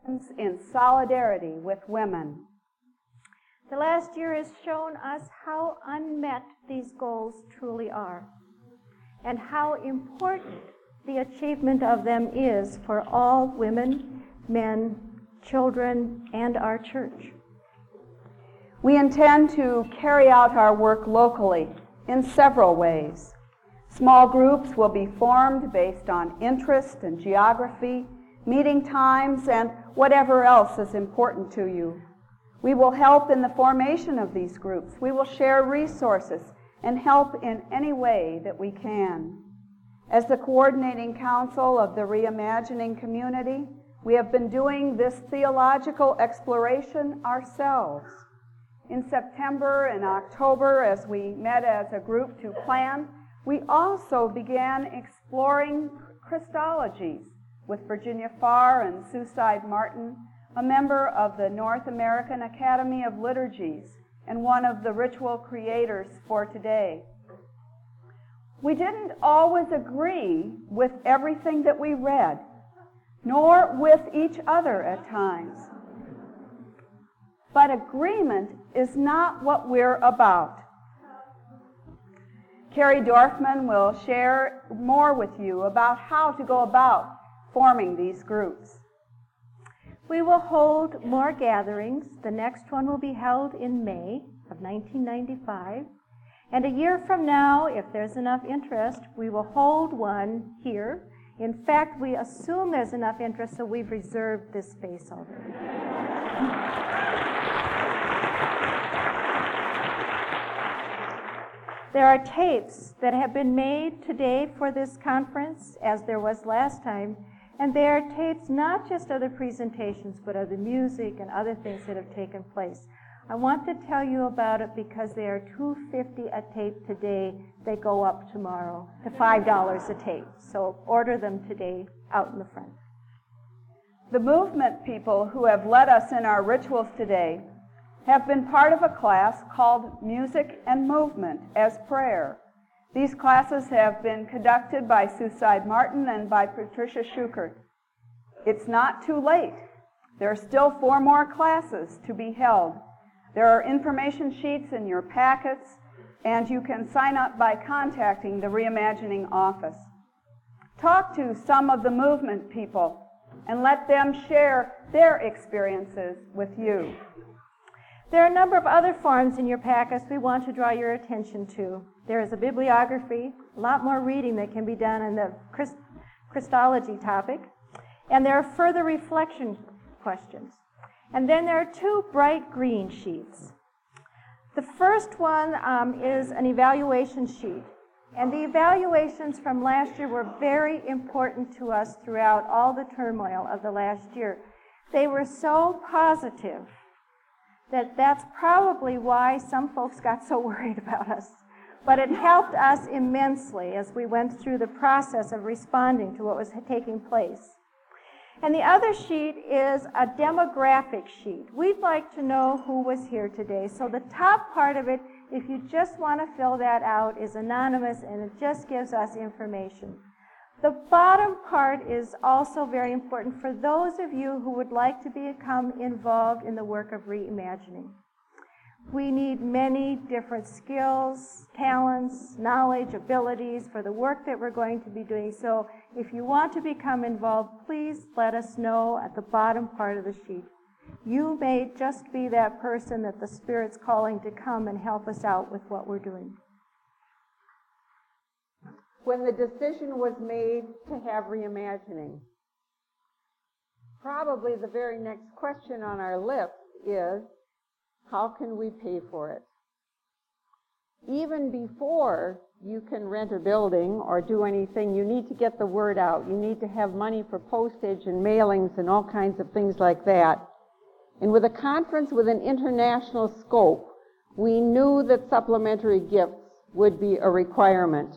in solidarity with women. The last year has shown us how unmet these goals truly are, and how important the achievement of them is for all women, men, children, and our church. We intend to carry out our work locally in several ways. Small groups will be formed based on interest and geography, meeting times, and whatever else is important to you. We will help in the formation of these groups. We will share resources and help in any way that we can. As the coordinating council of the Reimagining community, we have been doing this theological exploration ourselves. In September and October, as we met as a group to plan, we also began exploring Christologies with Virginia Farr and Sue Martin, a member of the North American Academy of Liturgies and one of the ritual creators for today. We didn't always agree with everything that we read, nor with each other at times. But agreement is not what we're about. Carrie Dorfman will share more with you about how to go about forming these groups. We will hold more gatherings. The next one will be held in May of 1995. And a year from now, if there's enough interest, we will hold one here. In fact, we assume there's enough interest, so we've reserved this space already. There are tapes that have been made today for this conference, as there was last time, and they are tapes not just of the presentations, but of the music and other things that have taken place. I want to tell you about it because they are $2.50 a tape today. They go up tomorrow to $5 a tape. So order them today out in the front. The movement people who have led us in our rituals today have been part of a class called Music and Movement as Prayer. These classes have been conducted by Sue Martin and by Patricia Schukert. It's not too late. There are still 4 more classes to be held. There are information sheets in your packets, and you can sign up by contacting the Reimagining office. Talk to some of the movement people and let them share their experiences with you. There are a number of other forms in your packets we want to draw your attention to. There is a bibliography, a lot more reading that can be done on the Christology topic, and there are further reflection questions. And then there are 2 bright green sheets. The first one is an evaluation sheet, and the evaluations from last year were very important to us throughout all the turmoil of the last year. They were so positive that's probably why some folks got so worried about us. But it helped us immensely as we went through the process of responding to what was taking place. And the other sheet is a demographic sheet. We'd like to know who was here today. So the top part of it, if you just want to fill that out, is anonymous, and it just gives us information. The bottom part is also very important for those of you who would like to become involved in the work of reimagining. We need many different skills, talents, knowledge, abilities for the work that we're going to be doing. So if you want to become involved, please let us know at the bottom part of the sheet. You may just be that person that the Spirit's calling to come and help us out with what we're doing. When the decision was made to have reimagining, probably the very next question on our lips is, how can we pay for it? Even before you can rent a building or do anything, you need to get the word out. You need to have money for postage and mailings and all kinds of things like that. And with a conference with an international scope, we knew that supplementary gifts would be a requirement.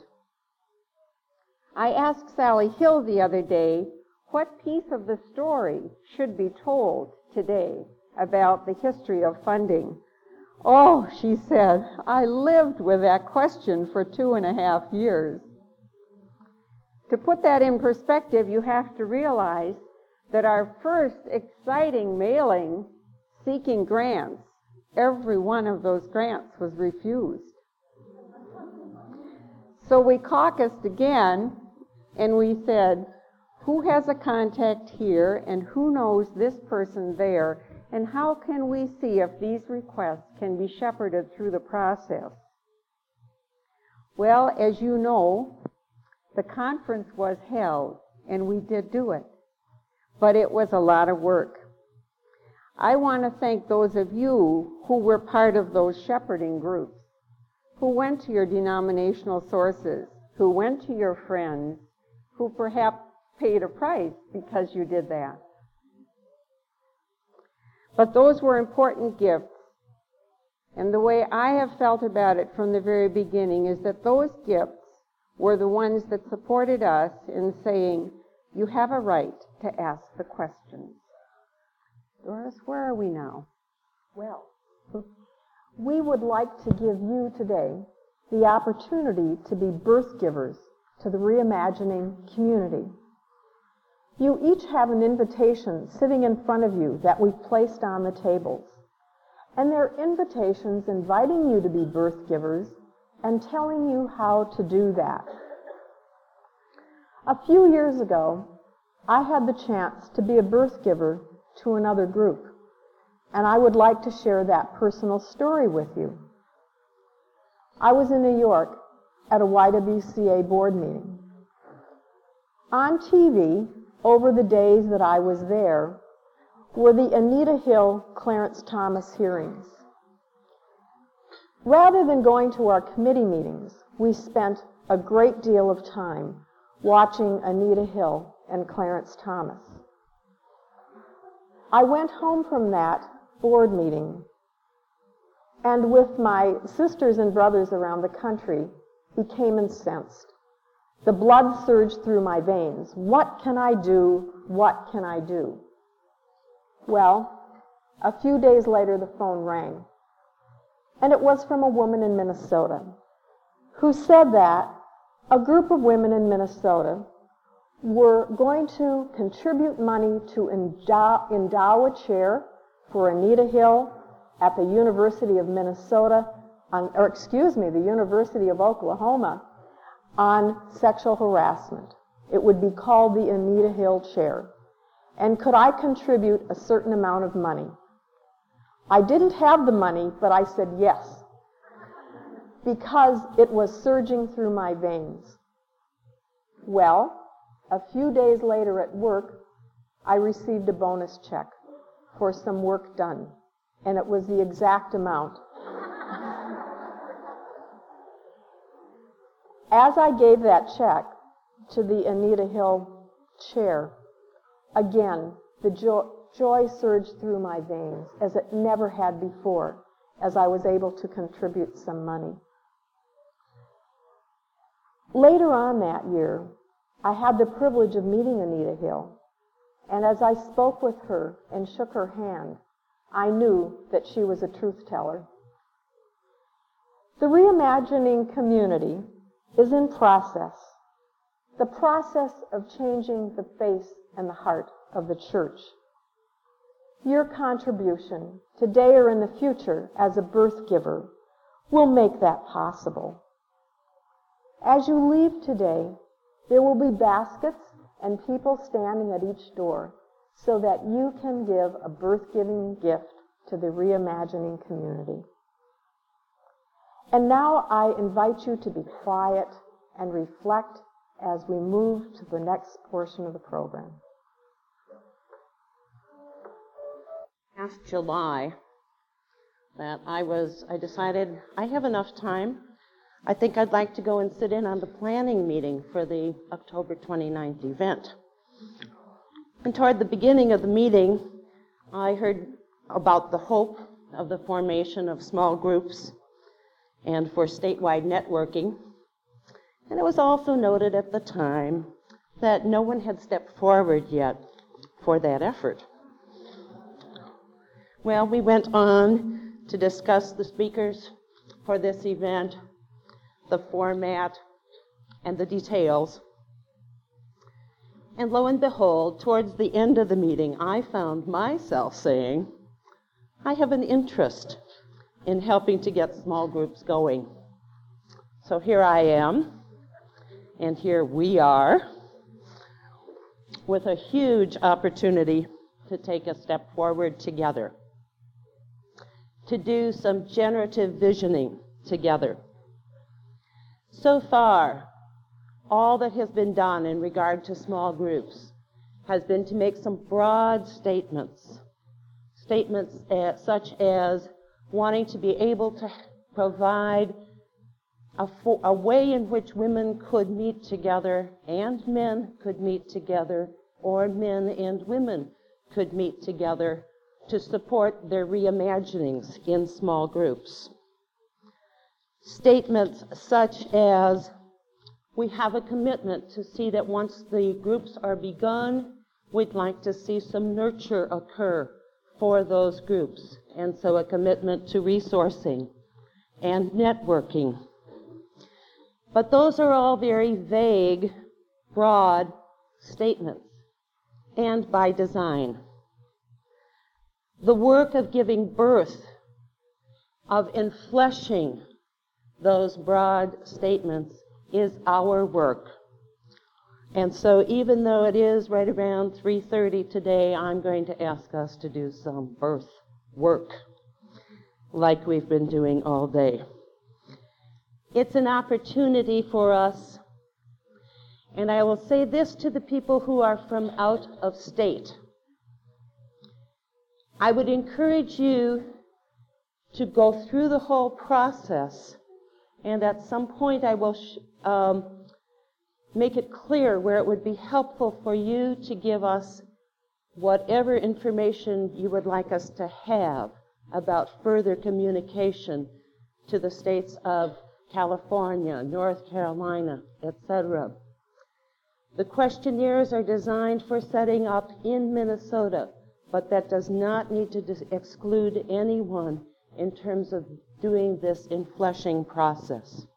I asked Sally Hill the other day, what piece of the story should be told today about the history of funding? Oh, she said, I lived with that question for 2.5 years. To put that in perspective, you have to realize that our first exciting mailing seeking grants, every one of those grants was refused. So we caucused again, and we said, who has a contact here, and who knows this person there, and how can we see if these requests can be shepherded through the process? Well, as you know, the conference was held, and we did do it. But it was a lot of work. I want to thank those of you who were part of those shepherding groups, who went to your denominational sources, who went to your friends, who perhaps paid a price because you did that. But those were important gifts. And the way I have felt about it from the very beginning is that those gifts were the ones that supported us in saying, you have a right to ask the questions. Doris, where are we now? Well, we would like to give you today the opportunity to be birth givers to the Reimagining community. You each have an invitation sitting in front of you that we've placed on the tables. And they're invitations inviting you to be birth givers and telling you how to do that. A few years ago, I had the chance to be a birth giver to another group, and I would like to share that personal story with you. I was in New York at a YWCA board meeting. On TV, over the days that I was there, were the Anita Hill Clarence Thomas hearings. Rather than going to our committee meetings, we spent a great deal of time watching Anita Hill and Clarence Thomas. I went home from that board meeting, and with my sisters and brothers around the country, became incensed. The blood surged through my veins. What can I do? What can I do? Well, a few days later, the phone rang. And it was from a woman in Minnesota who said that a group of women in Minnesota were going to contribute money to endow a chair for Anita Hill at the University of Minnesota, the University of Oklahoma, on sexual harassment. It would be called the Anita Hill Chair. And could I contribute a certain amount of money? I didn't have the money, but I said yes, because it was surging through my veins. Well, a few days later at work, I received a bonus check for some work done, and it was the exact amount. As I gave that check to the Anita Hill Chair, again, the joy surged through my veins as it never had before, as I was able to contribute some money. Later on that year, I had the privilege of meeting Anita Hill, and as I spoke with her and shook her hand, I knew that she was a truth teller. The Reimagining community is in process, the process of changing the face and the heart of the church. Your contribution, today or in the future, as a birth giver, will make that possible. As you leave today, there will be baskets and people standing at each door so that you can give a birth-giving gift to the Reimagining community. And now I invite you to be quiet and reflect as we move to the next portion of the program. Last July that I decided I have enough time. I think I'd like to go and sit in on the planning meeting for the October 29th event. And toward the beginning of the meeting, I heard about the hope of the formation of small groups and for statewide networking. And it was also noted at the time that no one had stepped forward yet for that effort. Well, we went on to discuss the speakers for this event, the format, and the details. And lo and behold, towards the end of the meeting, I found myself saying, I have an interest in helping to get small groups going. So here I am, and here we are, with a huge opportunity to take a step forward together, to do some generative visioning together. So far, all that has been done in regard to small groups has been to make some broad statements such as wanting to be able to provide a way in which women could meet together and men could meet together, or men and women could meet together to support their reimaginings in small groups. Statements such as, we have a commitment to see that once the groups are begun, we'd like to see some nurture occur for those groups, and so a commitment to resourcing and networking. But those are all very vague, broad statements, and by design. The work of giving birth, of enfleshing those broad statements, is our work. And so even though it is right around 3:30 today, I'm going to ask us to do some birth work like we've been doing all day. It's an opportunity for us, and I will say this to the people who are from out of state. I would encourage you to go through the whole process, and at some point I will make it clear where it would be helpful for you to give us whatever information you would like us to have about further communication to the states of California, North Carolina, etc. The questionnaires are designed for setting up in Minnesota, but that does not need to exclude anyone in terms of doing this enfleshing process.